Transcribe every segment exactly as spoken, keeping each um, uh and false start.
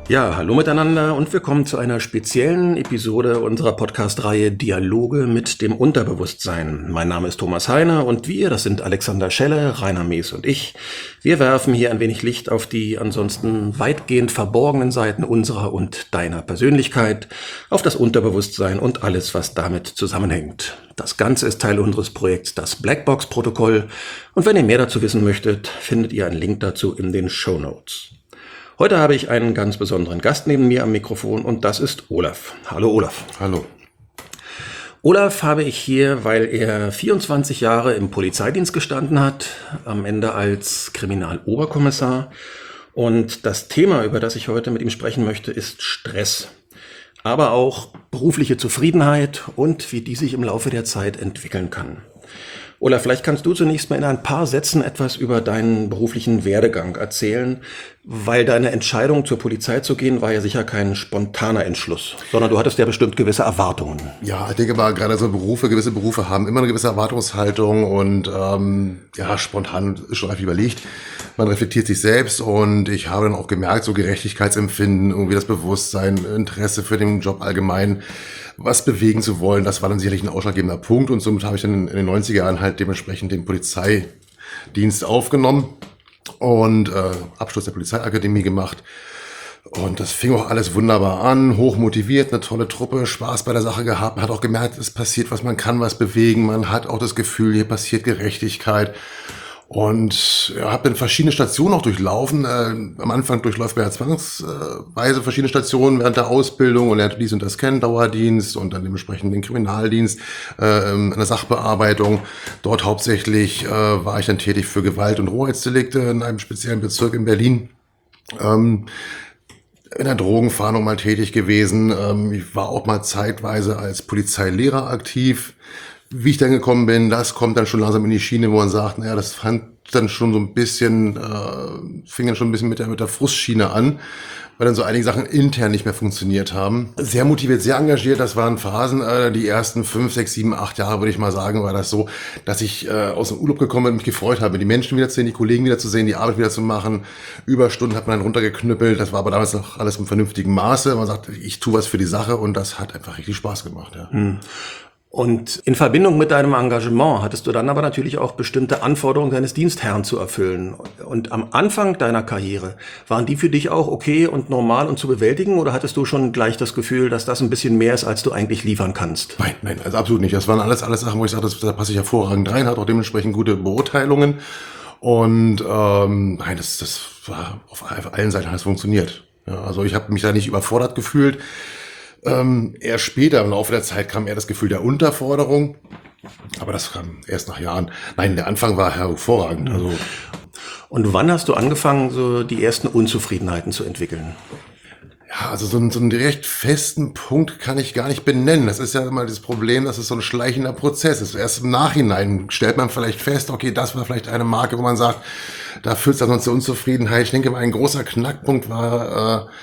Ja, hallo miteinander und willkommen zu einer speziellen Episode unserer Podcast-Reihe Dialoge mit dem Unterbewusstsein. Mein Name ist Thomas Heine und wir, das sind Alexander Schelle, Rainer Mees und ich. Wir werfen hier ein wenig Licht auf die ansonsten weitgehend verborgenen Seiten unserer und deiner Persönlichkeit, auf das Unterbewusstsein und alles, was damit zusammenhängt. Das Ganze ist Teil unseres Projekts Das Blackbox-Protokoll und wenn ihr mehr dazu wissen möchtet, findet ihr einen Link dazu in den Shownotes. Heute habe ich einen ganz besonderen Gast neben mir am Mikrofon und das ist Olaf. Hallo Olaf. Hallo. Olaf habe ich hier, weil er vierundzwanzig Jahre im Polizeidienst gestanden hat, am Ende als Kriminaloberkommissar. Und das Thema, über das ich heute mit ihm sprechen möchte, ist Stress. Aber auch berufliche Zufriedenheit und wie die sich im Laufe der Zeit entwickeln kann. Olaf, vielleicht kannst du zunächst mal in ein paar Sätzen etwas über deinen beruflichen Werdegang erzählen, weil deine Entscheidung zur Polizei zu gehen war ja sicher kein spontaner Entschluss, sondern du hattest ja bestimmt gewisse Erwartungen. Ja, ich denke mal, gerade so Berufe, gewisse Berufe haben immer eine gewisse Erwartungshaltung und ähm, ja, spontan ist schon einfach überlegt. Man reflektiert sich selbst und ich habe dann auch gemerkt, so Gerechtigkeitsempfinden, irgendwie das Bewusstsein, Interesse für den Job allgemein, was bewegen zu wollen, das war dann sicherlich ein ausschlaggebender Punkt und somit habe ich dann in den neunziger Jahren halt dementsprechend den Polizeidienst aufgenommen und äh, Abschluss der Polizeiakademie gemacht. Und das fing auch alles wunderbar an, hoch motiviert, eine tolle Truppe, Spaß bei der Sache gehabt. Man hat auch gemerkt, es passiert was, man kann was bewegen, man hat auch das Gefühl, hier passiert Gerechtigkeit. Und ja, habe dann verschiedene Stationen auch durchlaufen. Äh, am Anfang durchläuft man ja zwangsweise verschiedene Stationen während der Ausbildung und lernt dies und das kennen, Dauerdienst und dann dementsprechend den Kriminaldienst, äh, in der Sachbearbeitung. Dort hauptsächlich äh, war ich dann tätig für Gewalt- und Hoheitsdelikte in einem speziellen Bezirk in Berlin. Ähm, in der Drogenfahndung mal tätig gewesen. Ähm, ich war auch mal zeitweise als Polizeilehrer aktiv. Wie ich dann gekommen bin, das kommt dann schon langsam in die Schiene, wo man sagt, naja, das fand dann schon so ein bisschen, äh, fing dann schon ein bisschen mit der, mit der Frustschiene an, weil dann so einige Sachen intern nicht mehr funktioniert haben. Sehr motiviert, sehr engagiert, das waren Phasen, äh, die ersten fünf, sechs, sieben, acht Jahre, würde ich mal sagen, war das so, dass ich äh, aus dem Urlaub gekommen bin und mich gefreut habe, die Menschen wiederzusehen, die Kollegen wiederzusehen, die Arbeit wieder zu machen. Überstunden hat man dann runtergeknüppelt, das war aber damals noch alles im vernünftigen Maße. Man sagt, ich tue was für die Sache und das hat einfach richtig Spaß gemacht, ja. Hm. Und in Verbindung mit deinem Engagement hattest du dann aber natürlich auch bestimmte Anforderungen deines Dienstherrn zu erfüllen. Und am Anfang deiner Karriere, waren die für dich auch okay und normal und zu bewältigen? Oder hattest du schon gleich das Gefühl, dass das ein bisschen mehr ist, als du eigentlich liefern kannst? Nein, nein, also absolut nicht. Das waren alles, alles Sachen, wo ich sage, da passe ich hervorragend rein, hat auch dementsprechend gute Beurteilungen. Und ähm, nein, das, das war auf allen Seiten alles funktioniert. Ja, also ich habe mich da nicht überfordert gefühlt. Ähm, eher später im Laufe der Zeit kam eher das Gefühl der Unterforderung, aber das kam erst nach Jahren. Nein, der Anfang war hervorragend. Also und wann hast du angefangen, so die ersten Unzufriedenheiten zu entwickeln? Ja, also so einen, so einen direkt festen Punkt kann ich gar nicht benennen. Das ist ja immer das Problem, dass es so ein schleichender Prozess ist. Erst im Nachhinein stellt man vielleicht fest, okay, das war vielleicht eine Marke, wo man sagt, da führt es dann zur Unzufriedenheit. Ich denke mal, ein großer Knackpunkt war äh,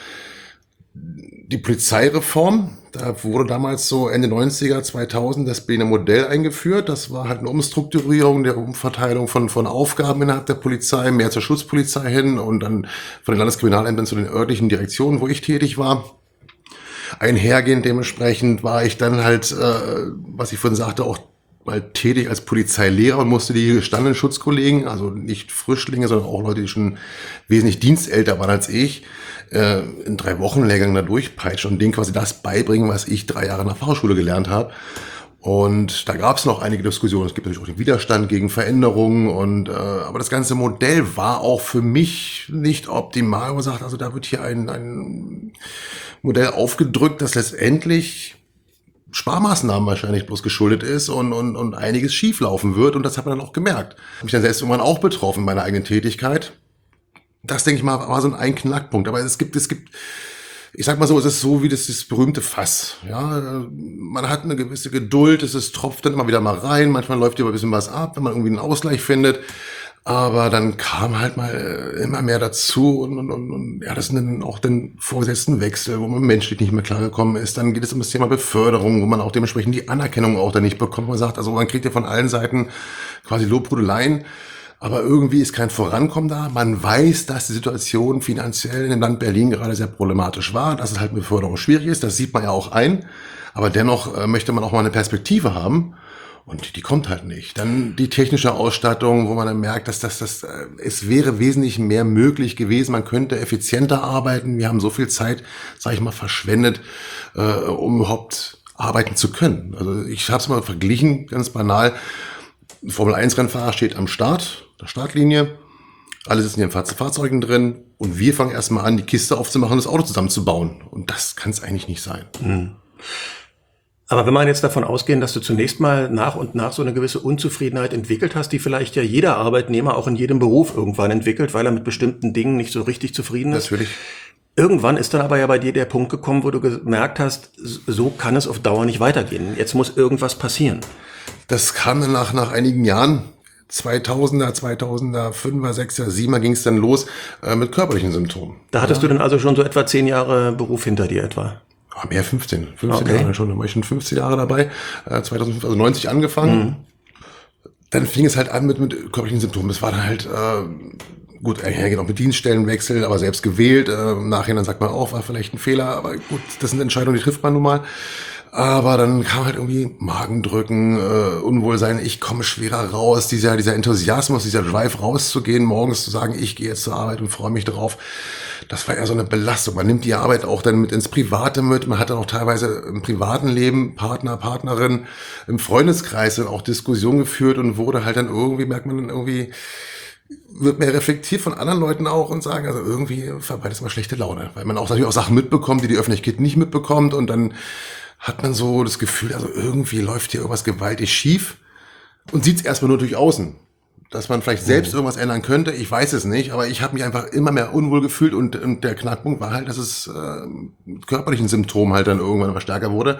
die Polizeireform. Da wurde damals so Ende neunziger, zweitausend das Berliner Modell eingeführt. Das war halt eine Umstrukturierung der Umverteilung von, von Aufgaben innerhalb der Polizei, mehr zur Schutzpolizei hin und dann von den Landeskriminalämtern zu den örtlichen Direktionen, wo ich tätig war. Einhergehend dementsprechend war ich dann halt, äh, was ich vorhin sagte, auch mal tätig als Polizeilehrer und musste die gestandenen Schutzkollegen, also nicht Frischlinge, sondern auch Leute, die schon wesentlich dienstälter waren als ich, in drei Wochen Lehrgang da durchpeitschen und denen quasi das beibringen, was ich drei Jahre nach Fachschule gelernt habe. Und da gab es noch einige Diskussionen. Es gibt natürlich auch den Widerstand gegen Veränderungen und äh, aber das ganze Modell war auch für mich nicht optimal. Man sagt, also da wird hier ein, ein Modell aufgedrückt, das letztendlich Sparmaßnahmen wahrscheinlich bloß geschuldet ist und, und, und einiges schieflaufen wird. Und das hat man dann auch gemerkt. Mich dann selbst irgendwann auch betroffen in meiner eigenen Tätigkeit. Das, denke ich mal, war so ein Knackpunkt. Aber es gibt, es gibt, ich sag mal so, es ist so wie das, das berühmte Fass. Ja, man hat eine gewisse Geduld, es ist, tropft dann immer wieder mal rein. Manchmal läuft hier ein bisschen was ab, wenn man irgendwie einen Ausgleich findet. Aber dann kam halt mal immer mehr dazu und, und, und, und ja, das sind dann auch den Vorgesetztenwechsel, wo man menschlich nicht mehr klargekommen ist. Dann geht es um das Thema Beförderung, wo man auch dementsprechend die Anerkennung auch dann nicht bekommt. Man sagt, also man kriegt ja von allen Seiten quasi Lobhudeleien. aber irgendwie ist kein Vorankommen da. Man weiß, dass die Situation finanziell in dem Land Berlin gerade sehr problematisch war, dass es halt mit Förderung schwierig ist, das sieht man ja auch ein. Aber dennoch äh, möchte man auch mal eine Perspektive haben. Und die kommt halt nicht. Dann die technische Ausstattung, wo man dann merkt, dass das, das, äh, es wäre wesentlich mehr möglich gewesen. Man könnte effizienter arbeiten. Wir haben so viel Zeit, sage ich mal, verschwendet, äh, um überhaupt arbeiten zu können. Also ich habe es mal verglichen, ganz banal. Ein Formel eins Rennfahrer steht am Start, der Startlinie. Alle sitzen hier in Fahr- Fahrzeugen drin. Und wir fangen erstmal an, die Kiste aufzumachen und das Auto zusammenzubauen. Und das kann es eigentlich nicht sein. Mhm. Aber wenn man jetzt davon ausgehen, dass du zunächst mal nach und nach so eine gewisse Unzufriedenheit entwickelt hast, die vielleicht ja jeder Arbeitnehmer auch in jedem Beruf irgendwann entwickelt, weil er mit bestimmten Dingen nicht so richtig zufrieden ist. Natürlich. Irgendwann ist dann aber ja bei dir der Punkt gekommen, wo du gemerkt hast, so kann es auf Dauer nicht weitergehen. Jetzt muss irgendwas passieren. Das kam dann nach, nach einigen Jahren. zweitausender, zweitausendfünfer, sechser, siebener ging es dann los äh, mit körperlichen Symptomen. Da hattest ja. du dann also schon so etwa zehn Jahre Beruf hinter dir etwa? Ja, mehr fünfzehn. fünfzehn Okay. Jahre schon. Da war ich schon fünfzehn Jahre dabei. Äh, zweitausendfünf, also neunzig angefangen. Mhm. Dann fing es halt an mit, mit körperlichen Symptomen. Das war dann halt, äh, gut, er geht auch mit Dienststellenwechsel, aber selbst gewählt. Äh, Im Nachhinein sagt man auch, war vielleicht ein Fehler. Aber gut, das sind Entscheidungen, die trifft man nun mal. Aber dann kam halt irgendwie Magendrücken, äh, Unwohlsein, ich komme schwerer raus, dieser, dieser Enthusiasmus, dieser Drive rauszugehen, morgens zu sagen, ich gehe jetzt zur Arbeit und freue mich drauf. Das war eher so eine Belastung. Man nimmt die Arbeit auch dann mit ins Private mit. Man hat dann auch teilweise im privaten Leben Partner, Partnerin, im Freundeskreis dann auch Diskussionen geführt und wurde halt dann irgendwie, merkt man dann irgendwie, wird mehr reflektiert von anderen Leuten auch und sagen, also irgendwie verbreitet es mal schlechte Laune. Weil man auch natürlich auch Sachen mitbekommt, die die Öffentlichkeit nicht mitbekommt und dann hat man so das Gefühl, also irgendwie läuft hier irgendwas gewaltig schief und sieht es erstmal nur durch außen. Dass man vielleicht selbst irgendwas ändern könnte, ich weiß es nicht, aber ich habe mich einfach immer mehr unwohl gefühlt und, und der Knackpunkt war halt, dass es äh, mit körperlichen Symptomen halt dann irgendwann immer stärker wurde.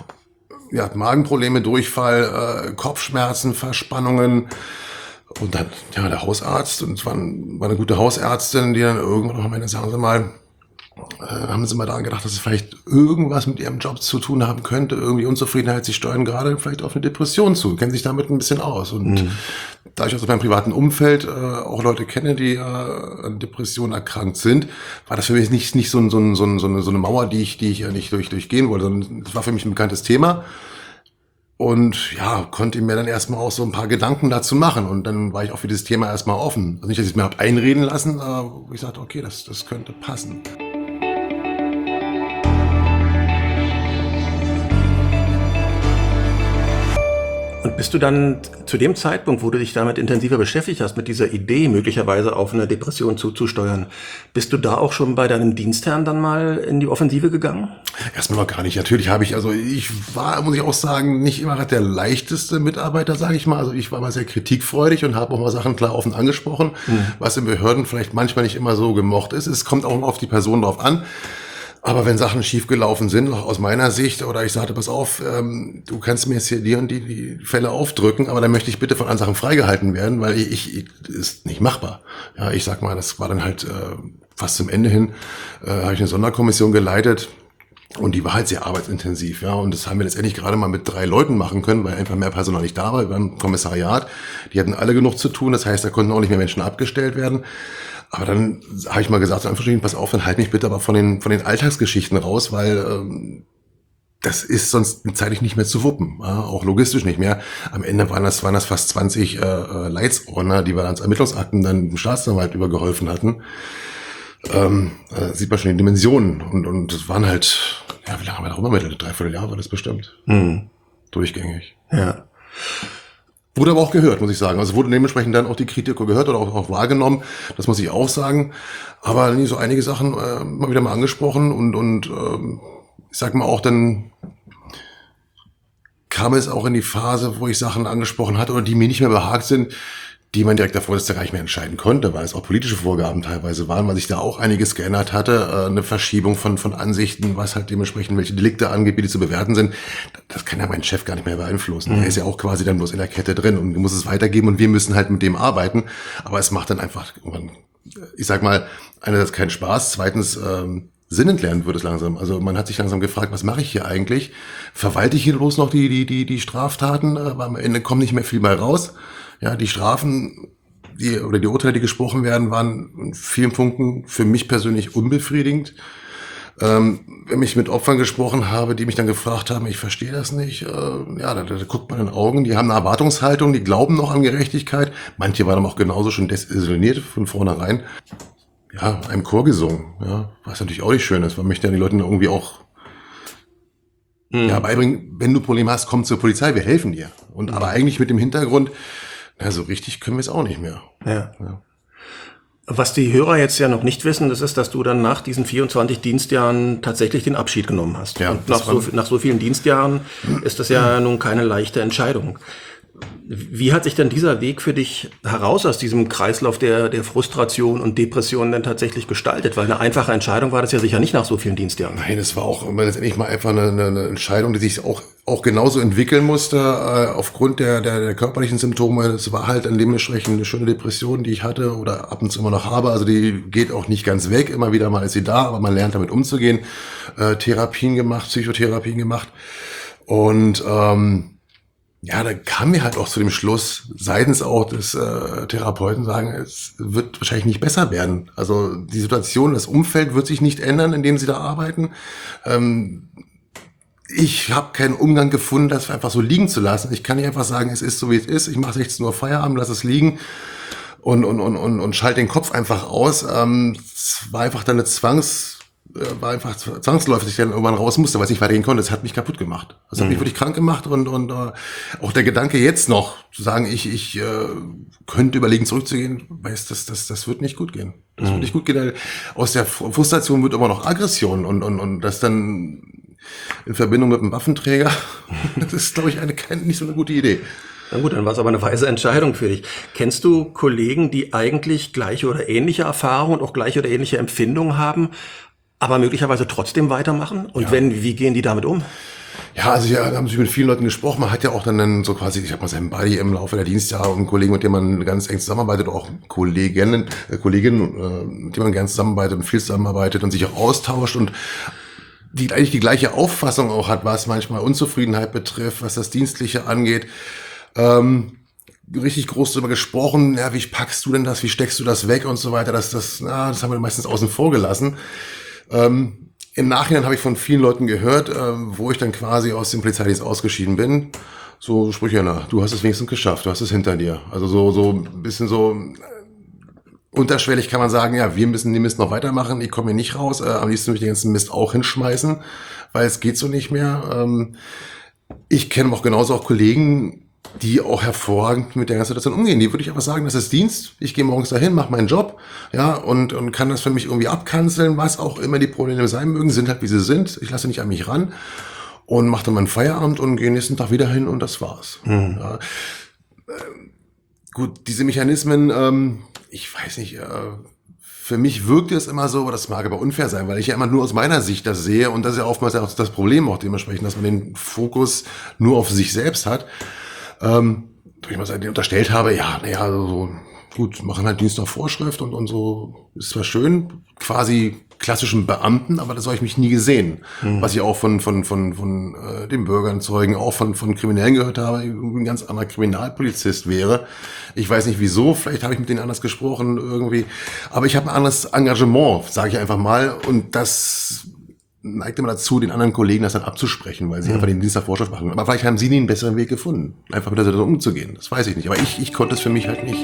Ja, Magenprobleme, Durchfall, äh, Kopfschmerzen, Verspannungen und dann ja der Hausarzt und es war, war eine gute Hausärztin, die dann irgendwann noch am Ende sagen sie mal, Äh, haben Sie mal daran gedacht, dass es vielleicht irgendwas mit Ihrem Job zu tun haben könnte, irgendwie Unzufriedenheit, Sie steuern gerade vielleicht auf eine Depression zu, kennen sich damit ein bisschen aus. Und mhm. da ich aus meinem privaten Umfeld äh, auch Leute kenne, die äh, an Depressionen erkrankt sind, war das für mich nicht, nicht so, ein, so, ein, so, ein, so, eine, so eine Mauer, die ich, die ich ja nicht durch, durchgehen wollte, sondern es war für mich ein bekanntes Thema. Und ja, konnte mir dann erstmal auch so ein paar Gedanken dazu machen. Und dann war ich auch für dieses Thema erstmal offen. Also nicht, dass ich es mir habe einreden lassen, aber ich sagte, okay, das, das könnte passen. Und bist du dann zu dem Zeitpunkt, wo du dich damit intensiver beschäftigt hast, mit dieser Idee, möglicherweise auf eine Depression zuzusteuern, bist du da auch schon bei deinem Dienstherrn dann mal in die Offensive gegangen? Erstmal noch gar nicht. Natürlich habe ich, also ich war, muss ich auch sagen, nicht immer der leichteste Mitarbeiter, sage ich mal. Also ich war mal sehr kritikfreudig und habe auch mal Sachen klar offen angesprochen, mhm. was in Behörden vielleicht manchmal nicht immer so gemocht ist. Es kommt auch auf die Person drauf an. Aber wenn Sachen schiefgelaufen sind, auch aus meiner Sicht, oder ich sagte, pass auf, ähm, du kannst mir jetzt hier die und die, die Fälle aufdrücken, aber dann möchte ich bitte von anderen Sachen freigehalten werden, weil ich, ich ist nicht machbar. Ja, ich sag mal, das war dann halt äh, fast zum Ende hin, äh, habe ich eine Sonderkommission geleitet und die war halt sehr arbeitsintensiv. Ja, und das haben wir letztendlich gerade mal mit drei Leuten machen können, weil einfach mehr Personal nicht da war beim Kommissariat. Die hatten alle genug zu tun, das heißt, da konnten auch nicht mehr Menschen abgestellt werden. Aber dann habe ich mal gesagt, so einfach, pass auf, dann halt mich bitte aber von den von den Alltagsgeschichten raus, weil ähm, das ist sonst zeitlich nicht mehr zu wuppen, ja, auch logistisch nicht mehr. Am Ende waren das waren das fast zwanzig äh, Leitsordner, die wir als Ermittlungsakten dann dem Staatsanwalt übergeholfen hatten. Ähm, äh, sieht man schon die Dimensionen und und das waren halt, ja, wie lange haben wir da rumgemittelt? Dreiviertel Jahr war das bestimmt. Mhm. Durchgängig. Ja. Wurde aber auch gehört, muss ich sagen. Also wurde dementsprechend dann auch die Kritik gehört oder auch, auch wahrgenommen. Das muss ich auch sagen. Aber so einige Sachen äh, mal wieder mal angesprochen und und äh, ich sag mal auch dann kam es auch in die Phase, wo ich Sachen angesprochen hatte oder die mir nicht mehr behagt sind, die man direkt davor gar nicht mehr entscheiden konnte, weil es auch politische Vorgaben teilweise waren, weil sich da auch einiges geändert hatte, äh, eine Verschiebung von von Ansichten, was halt dementsprechend welche Delikte angeht, wie die zu bewerten sind. Das kann ja mein Chef gar nicht mehr beeinflussen. Mhm. Er ist ja auch quasi dann bloß in der Kette drin und muss es weitergeben und wir müssen halt mit dem arbeiten. Aber es macht dann einfach, ich sag mal, einerseits keinen Spaß, zweitens ähm, sinnentleerend wird es langsam. Also man hat sich langsam gefragt, was mache ich hier eigentlich? Verwalte ich hier bloß noch die die die die Straftaten? Aber am Ende kommt nicht mehr viel bei raus. Ja, die Strafen die, oder die Urteile, die gesprochen werden, waren in vielen Punkten für mich persönlich unbefriedigend. Ähm, wenn ich mit Opfern gesprochen habe, die mich dann gefragt haben, ich verstehe das nicht, äh, ja, da, da guckt man in den Augen, die haben eine Erwartungshaltung, die glauben noch an Gerechtigkeit. Manche waren auch genauso schon desillusioniert von vornherein. Ja, einem Chor gesungen, ja, was natürlich auch nicht schön ist. Man möchte ja die Leute irgendwie auch hm. ja, beibringen, wenn du Probleme hast, komm zur Polizei, wir helfen dir. Und hm. aber eigentlich mit dem Hintergrund, na, so richtig können wir es auch nicht mehr. Ja. ja. Was die Hörer jetzt ja noch nicht wissen, das ist, dass du dann nach diesen vierundzwanzig Dienstjahren tatsächlich den Abschied genommen hast. Ja, und nach so, nach so vielen Dienstjahren ist das ja nun keine leichte Entscheidung. Wie hat sich denn dieser Weg für dich heraus aus diesem Kreislauf der, der Frustration und Depression denn tatsächlich gestaltet? Weil eine einfache Entscheidung war das ja sicher nicht nach so vielen Dienstjahren. Nein, es war auch letztendlich mal einfach eine, eine Entscheidung, die sich auch, auch genauso entwickeln musste, äh, aufgrund der, der, der körperlichen Symptome. Es war halt dementsprechend eine schöne Depression, die ich hatte oder ab und zu immer noch habe. Also die geht auch nicht ganz weg. Immer wieder mal ist sie da, aber man lernt damit umzugehen. Äh, Therapien gemacht, Psychotherapien gemacht. Und ähm, ja, da kam mir halt auch zu dem Schluss, seitens auch des äh, Therapeuten sagen, es wird wahrscheinlich nicht besser werden. Also die Situation, das Umfeld wird sich nicht ändern, in dem sie da arbeiten. Ähm, ich habe keinen Umgang gefunden, das einfach so liegen zu lassen. Ich kann nicht einfach sagen, es ist so, wie es ist. Ich mache sechzehn Uhr Feierabend, lass es liegen und und und und, und schalte den Kopf einfach aus. Ähm, es war einfach dann eine Zwangs... war einfach zwangsläufig, dass ich dann irgendwann raus musste, weil ich nicht weitergehen konnte. Das hat mich kaputt gemacht. Das hat mhm. mich wirklich krank gemacht und und uh, auch der Gedanke jetzt noch zu sagen, ich ich äh, könnte überlegen zurückzugehen, weiß das das das wird nicht gut gehen. Das mhm. wird nicht gut gehen. Aus der Frustration wird immer noch Aggression und und und das dann in Verbindung mit einem Waffenträger. Das ist, glaube ich, eine keine, nicht so eine gute Idee. Na gut, dann war es aber eine weise Entscheidung für dich. Kennst du Kollegen, die eigentlich gleiche oder ähnliche Erfahrungen und auch gleiche oder ähnliche Empfindungen haben, aber möglicherweise trotzdem weitermachen? Und ja. wenn, wie gehen die damit um? Ja, also ja, da haben sich mit vielen Leuten gesprochen. Man hat ja auch dann so quasi, ich habe mal seinen Buddy im Laufe der Dienstjahre und einen Kollegen, mit dem man ganz eng zusammenarbeitet, auch Kolleginnen, äh, Kolleginnen, äh, mit denen man gerne zusammenarbeitet und viel zusammenarbeitet und sich auch austauscht und die eigentlich die gleiche Auffassung auch hat, was manchmal Unzufriedenheit betrifft, was das Dienstliche angeht. Ähm, richtig groß darüber gesprochen, ja, wie packst du denn das, wie steckst du das weg und so weiter. Das, das, na, das haben wir meistens außen vor gelassen. Ähm, Im Nachhinein habe ich von vielen Leuten gehört, ähm, wo ich dann quasi aus dem Polizeidienst ausgeschieden bin. So Sprüche, na, du hast es wenigstens geschafft, du hast es hinter dir. Also so so ein bisschen so äh, unterschwellig kann man sagen, ja, wir müssen den Mist noch weitermachen, ich komme hier nicht raus. Äh, am liebsten würde ich den ganzen Mist auch hinschmeißen, weil es geht so nicht mehr. Ähm, ich kenne auch genauso auch Kollegen, die auch hervorragend mit der ganzen Situation umgehen. Die würde ich einfach sagen, das ist Dienst. Ich gehe morgens dahin, mache meinen Job, ja, und, und kann das für mich irgendwie abkanzeln, was auch immer die Probleme sein mögen, sind halt, wie sie sind. Ich lasse nicht an mich ran und mache dann meinen Feierabend und gehe nächsten Tag wieder hin und das war's. Mhm. Ja. Äh, gut, diese Mechanismen, ähm, ich weiß nicht, äh, für mich wirkt es immer so, aber das mag aber unfair sein, weil ich ja immer nur aus meiner Sicht das sehe und das ist ja oftmals auch das Problem auch dementsprechend, dass man den Fokus nur auf sich selbst hat. Ähm, ich mal seitdem unterstellt habe, ja, naja, also so, gut, machen halt Dienst nach Vorschrift und, und so, ist zwar schön, quasi klassischen Beamten, aber das habe ich mich nie gesehen. Mhm. Was ich auch von, von, von, von, äh, den Bürgern, Zeugen, auch von, von Kriminellen gehört habe, ein ganz anderer Kriminalpolizist wäre. Ich weiß nicht wieso, vielleicht habe ich mit denen anders gesprochen, irgendwie, aber ich habe ein anderes Engagement, sage ich einfach mal, und das neigt immer dazu, den anderen Kollegen das dann abzusprechen, weil sie mhm. einfach den Dienst nach Vorschrift machen. Aber vielleicht haben sie nie einen besseren Weg gefunden, einfach mit der Situation umzugehen. Das weiß ich nicht. Aber ich, ich konnte es für mich halt nicht.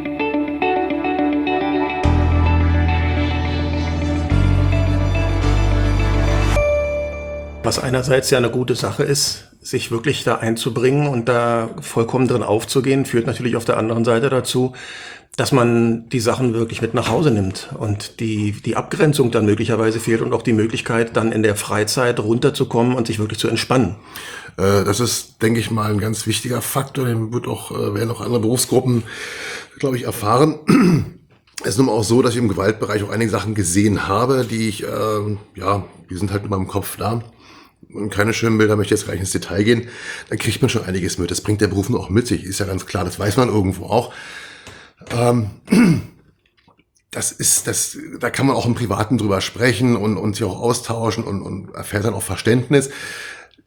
Was einerseits ja eine gute Sache ist, sich wirklich da einzubringen und da vollkommen drin aufzugehen, führt natürlich auf der anderen Seite dazu, dass man die Sachen wirklich mit nach Hause nimmt und die die Abgrenzung dann möglicherweise fehlt und auch die Möglichkeit, dann in der Freizeit runterzukommen und sich wirklich zu entspannen. Äh, das ist, denke ich mal, ein ganz wichtiger Faktor, den wird auch, äh, werden auch andere Berufsgruppen, glaube ich, erfahren. Es ist nun auch so, dass ich im Gewaltbereich auch einige Sachen gesehen habe, die ich, äh, ja, die sind halt in meinem Kopf da. Und keine schönen Bilder, möchte ich jetzt gleich ins Detail gehen. Dann kriegt man schon einiges mit. Das bringt der Beruf nur auch mit sich, ist ja ganz klar, das weiß man irgendwo auch. Ähm, das ist, das, da kann man auch im Privaten drüber sprechen und, und sich auch austauschen und, und erfährt dann auch Verständnis.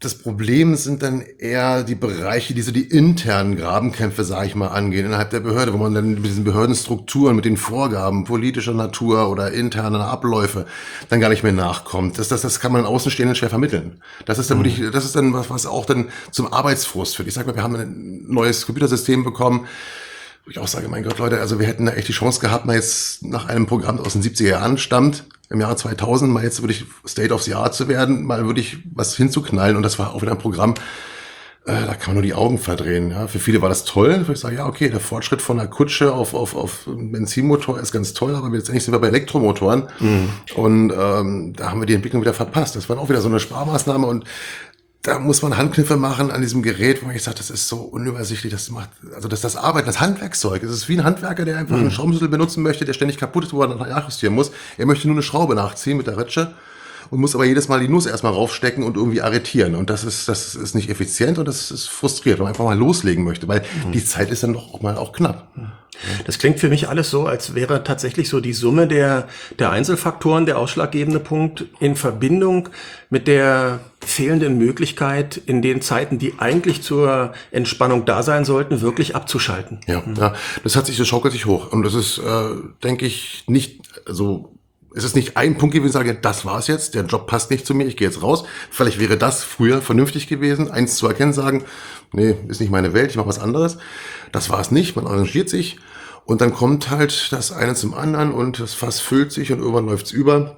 das Problem sind dann eher die Bereiche, die so die internen Grabenkämpfe, sage ich mal, angehen innerhalb der Behörde, wo man dann mit diesen Behördenstrukturen, mit den Vorgaben politischer Natur oder interner Abläufe dann gar nicht mehr nachkommt. Das, das, das kann man Außenstehenden schwer vermitteln. Das ist dann wirklich, das ist dann was, was auch dann zum Arbeitsfrust führt. Ich sag mal, wir haben ein neues Computersystem bekommen, wo ich auch sage, mein Gott, Leute, also wir hätten da echt die Chance gehabt, mal jetzt nach einem Programm aus den siebziger Jahren stammt, im Jahre zweitausend, mal jetzt wirklich State of the Art zu werden, mal wirklich was hinzuknallen. Und das war auch wieder ein Programm, äh, da kann man nur die Augen verdrehen. Ja. Für viele war das toll. Ich sage, ja, okay, der Fortschritt von einer Kutsche auf, auf, auf Benzinmotor ist ganz toll, aber letztendlich sind wir bei Elektromotoren. Mhm. Und ähm, da haben wir die Entwicklung wieder verpasst. Das war auch wieder so eine Sparmaßnahme und da muss man Handkniffe machen an diesem Gerät, wo ich sage, das ist so unübersichtlich, das macht, also das das Arbeiten, das Handwerkszeug. Es ist wie ein Handwerker, der einfach mhm. einen Schraubenschlüssel benutzen möchte, der ständig kaputt ist, wo er nachjustieren muss. Er möchte nur eine Schraube nachziehen mit der Ritsche und muss aber jedes Mal die Nuss erstmal raufstecken und irgendwie arretieren. Und das ist, das ist nicht effizient und das ist frustriert, wenn man einfach mal loslegen möchte, weil mhm. die Zeit ist dann doch auch mal auch knapp. Das klingt für mich alles so, als wäre tatsächlich so die Summe der, der Einzelfaktoren der ausschlaggebende Punkt in Verbindung mit der fehlenden Möglichkeit, in den Zeiten, die eigentlich zur Entspannung da sein sollten, wirklich abzuschalten. Ja, mhm. ja, das hat sich, das schaukelt sich hoch. Und das ist, äh, denke ich, nicht so. Es ist nicht ein Punkt gewesen, sage ich, das war's jetzt, der Job passt nicht zu mir, ich gehe jetzt raus. Vielleicht wäre das früher vernünftig gewesen, eins zu erkennen, sagen, nee, ist nicht meine Welt, ich mache was anderes. Das war es nicht, man arrangiert sich und dann kommt halt das eine zum anderen und das Fass füllt sich und irgendwann läuft's über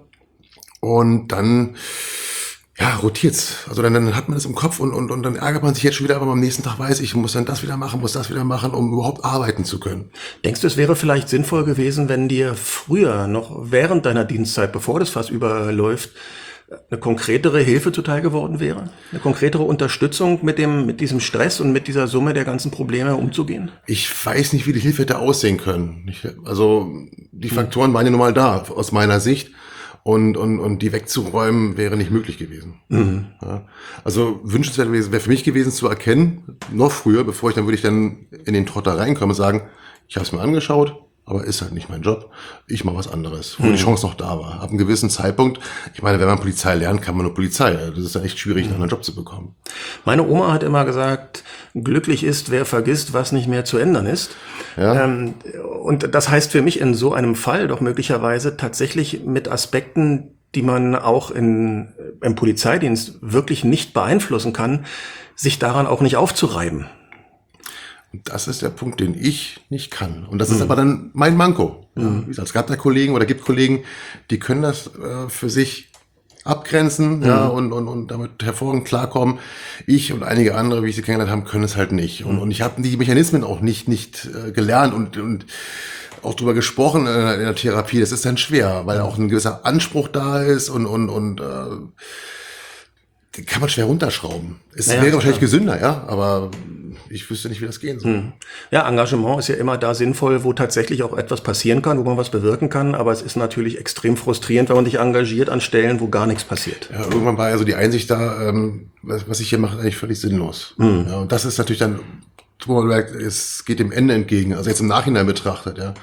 und dann ja, rotiert's. Also dann, dann hat man das im Kopf und, und, und dann ärgert man sich jetzt schon wieder, aber am nächsten Tag weiß ich, muss dann das wieder machen, muss das wieder machen, um überhaupt arbeiten zu können. Denkst du, es wäre vielleicht sinnvoll gewesen, wenn dir früher, noch während deiner Dienstzeit, bevor das Fass überläuft, eine konkretere Hilfe zuteil geworden wäre? Eine konkretere Unterstützung mit dem, mit diesem Stress und mit dieser Summe der ganzen Probleme umzugehen? Ich weiß nicht, wie die Hilfe hätte aussehen können. Ich, also, die Faktoren waren ja nun mal da, aus meiner Sicht. Und, und, und die wegzuräumen wäre nicht möglich gewesen. Mhm. Ja. Also wünschenswert wäre wär für mich gewesen zu erkennen, noch früher, bevor ich dann würde ich dann in den Trotter reinkomme, sagen, ich habe es mir angeschaut, aber ist halt nicht mein Job. Ich mache was anderes, wo mhm. die Chance noch da war. Ab einem gewissen Zeitpunkt, ich meine, wenn man Polizei lernt, kann man nur Polizei. Das ist ja echt schwierig, mhm. einen anderen Job zu bekommen. Meine Oma hat immer gesagt, glücklich ist, wer vergisst, was nicht mehr zu ändern ist. Ja. Ähm, und das heißt für mich in so einem Fall doch möglicherweise tatsächlich mit Aspekten, die man auch in, im Polizeidienst wirklich nicht beeinflussen kann, sich daran auch nicht aufzureiben. Und das ist der Punkt, den ich nicht kann. Und das ist mhm. aber dann mein Manko. Mhm. Wie gesagt, es gab da Kollegen oder gibt Kollegen, die können das äh, für sich abgrenzen, mhm. ja, und, und, und damit hervorragend klarkommen. Ich und einige andere, wie ich sie kennengelernt habe, können es halt nicht. Und, mhm. und ich habe die Mechanismen auch nicht, nicht äh, gelernt und, und auch drüber gesprochen in der, in der Therapie. Das ist dann schwer, weil auch ein gewisser Anspruch da ist und, und, und äh, den kann man schwer runterschrauben. Es naja, wäre wahrscheinlich klar. gesünder, ja, aber ich wüsste nicht, wie das gehen soll. Hm. Ja, Engagement ist ja immer da sinnvoll, wo tatsächlich auch etwas passieren kann, wo man was bewirken kann, aber es ist natürlich extrem frustrierend, wenn man sich engagiert an Stellen, wo gar nichts passiert. Ja, irgendwann war ja so die Einsicht da, ähm, was, was ich hier mache, eigentlich völlig sinnlos. Hm. Ja, und das ist natürlich dann, wo man merkt, es geht dem Ende entgegen, also jetzt im Nachhinein betrachtet, ja.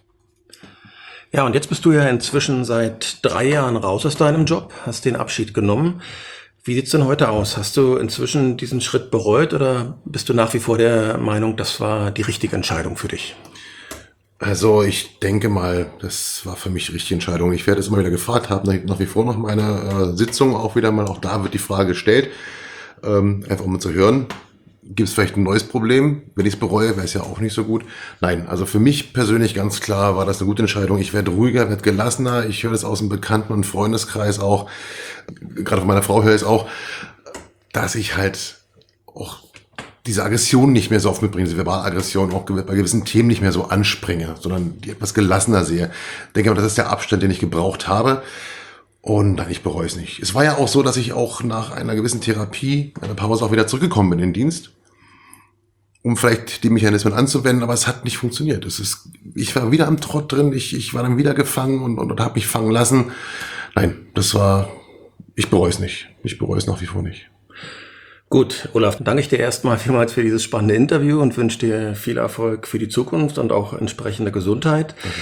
Ja, und jetzt bist du ja inzwischen seit drei Jahren raus aus deinem Job, hast den Abschied genommen. Wie sieht's denn heute aus? Hast du inzwischen diesen Schritt bereut oder bist du nach wie vor der Meinung, das war die richtige Entscheidung für dich? Also ich denke mal, das war für mich die richtige Entscheidung. Ich werde es immer wieder gefragt, habe nach wie vor noch meine äh, Sitzung auch wieder mal, auch da wird die Frage gestellt, ähm, einfach um zu hören, gibt es vielleicht ein neues Problem? Wenn ich es bereue, wäre es ja auch nicht so gut. Nein, also für mich persönlich ganz klar war das eine gute Entscheidung. Ich werde ruhiger, werde gelassener. Ich höre das aus dem Bekannten- und Freundeskreis auch, gerade von meiner Frau höre ich es auch, dass ich halt auch diese Aggression nicht mehr so oft mitbringe, diese Verbalaggression, auch bei gewissen Themen nicht mehr so anspringe, sondern die etwas gelassener sehe. Ich denke aber, das ist der Abstand, den ich gebraucht habe. Und nein, ich bereue es nicht. Es war ja auch so, dass ich auch nach einer gewissen Therapie, einer Pause auch wieder zurückgekommen bin in den Dienst, um vielleicht die Mechanismen anzuwenden, aber es hat nicht funktioniert. Es ist, ich war wieder am Trott drin, ich, ich war dann wieder gefangen und, und, und habe mich fangen lassen. Nein, das war, ich bereue es nicht. Ich bereue es nach wie vor nicht. Gut, Olaf, danke ich dir erstmal vielmals für dieses spannende Interview und wünsche dir viel Erfolg für die Zukunft und auch entsprechende Gesundheit. Okay.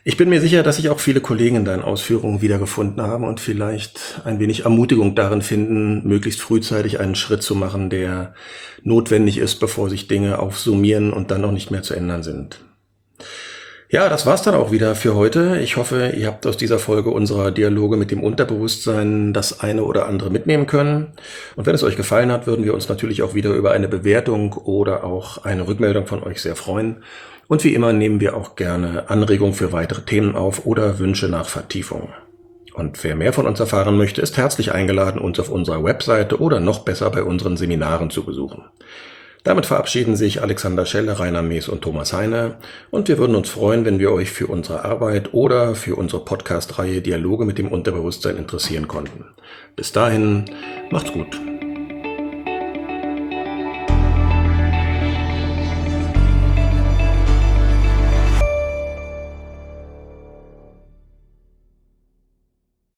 Ich bin mir sicher, dass sich auch viele Kollegen in deinen Ausführungen wiedergefunden haben und vielleicht ein wenig Ermutigung darin finden, möglichst frühzeitig einen Schritt zu machen, der notwendig ist, bevor sich Dinge aufsummieren und dann noch nicht mehr zu ändern sind. Ja, das war's dann auch wieder für heute. Ich hoffe, ihr habt aus dieser Folge unserer Dialoge mit dem Unterbewusstsein das eine oder andere mitnehmen können. Und wenn es euch gefallen hat, würden wir uns natürlich auch wieder über eine Bewertung oder auch eine Rückmeldung von euch sehr freuen. Und wie immer nehmen wir auch gerne Anregungen für weitere Themen auf oder Wünsche nach Vertiefung. Und wer mehr von uns erfahren möchte, ist herzlich eingeladen, uns auf unserer Webseite oder noch besser bei unseren Seminaren zu besuchen. Damit verabschieden sich Alexander Schelle, Rainer Mees und Thomas Heine und wir würden uns freuen, wenn wir euch für unsere Arbeit oder für unsere Podcast-Reihe Dialoge mit dem Unterbewusstsein interessieren konnten. Bis dahin, macht's gut.